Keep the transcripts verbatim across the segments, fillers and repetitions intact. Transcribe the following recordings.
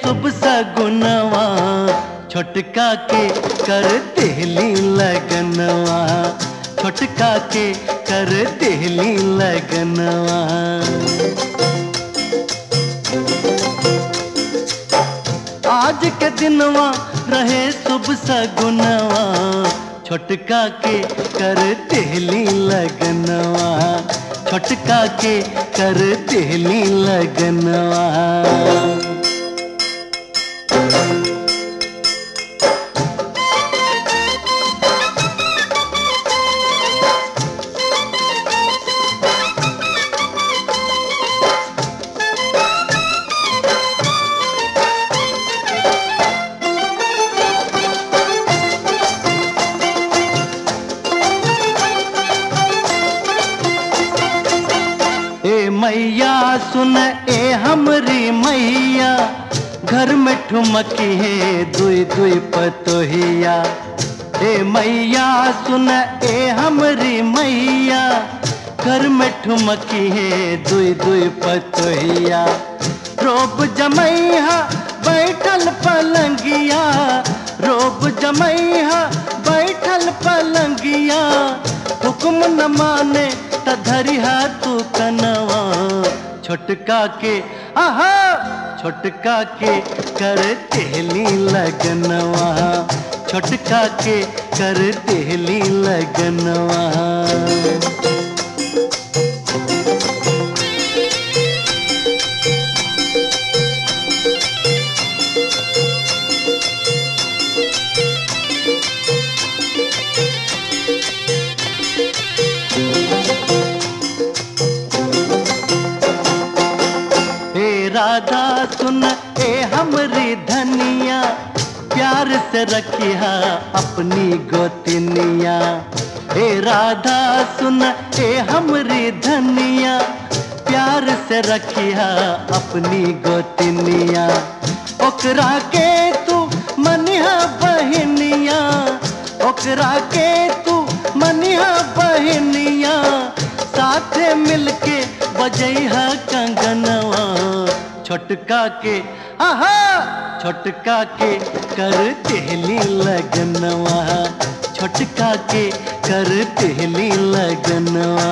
शुभ सगुनवा, छोटका के कर देहली लगनवा, छोटका के कर देहली लगनवा। आज के दिनवा रहे शुभ सगुनवा, छोटका के कर देहली लगनवा, छोटका के कर देहली लगनवा। मैया सुन ए हमरी मैया, घर में ठुमकी है दुई दुई पतोहिया। ए मैया सुन ए हमरी मैया, घर में ठुमकी है दुई दुई पतोहिया। रोब जमैया बैठल पलंगिया, रोब जमैया बैठल पलंगिया। हुक्म न माने त धरिहा तू कनवा, छोटका के आहा छोटका के कर देहली लगनवा, छोटका के कर देहली लगनवा। राधा सुन ए हमरी धनिया, प्यार से रखिया अपनी गोतनिया। ए राधा सुन ए हमरी धनिया, प्यार से रखिया अपनी गोतनिया। ओकरा के तू मनिहा बहनिया, ओकरा के तू मनिहा बहनिया। साथे मिलके बजैहा कंगनवा, छोटका के आहा छोटका के कर देहली लगनवा, छोटका के कर देहली लगनवा।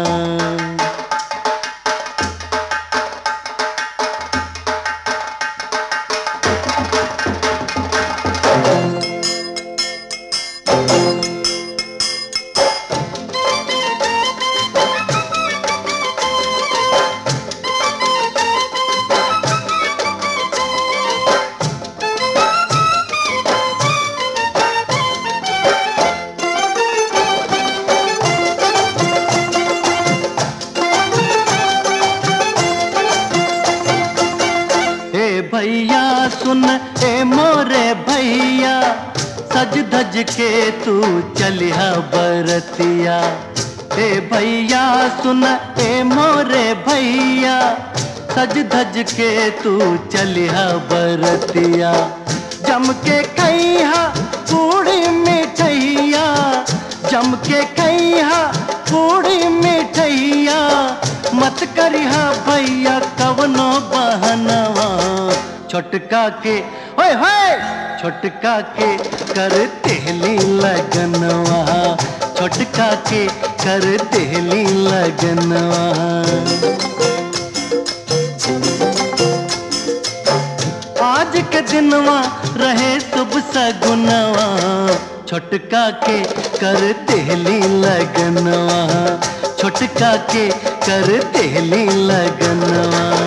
भैया सुन ए मोरे भैया, सज धज के तू चलिहा बरतिया। ए भैया सुन ए मोरे भैया, सज धज के तू चलिहा बरतिया। जम के खैहा पूड़ी मिठैया, जम के खैहा पूड़ी मिठैया। मत करिहा भैया कवनो बहनवा, छोटका के ओए होए छोटका के कर देहली लगनवा, छोटका के कर देहली लगनवा। आज के दिनवा रहे शुभ सगुनवा, छोटका के कर देहली लगनवा, छोटका के कर देहली लगनवा।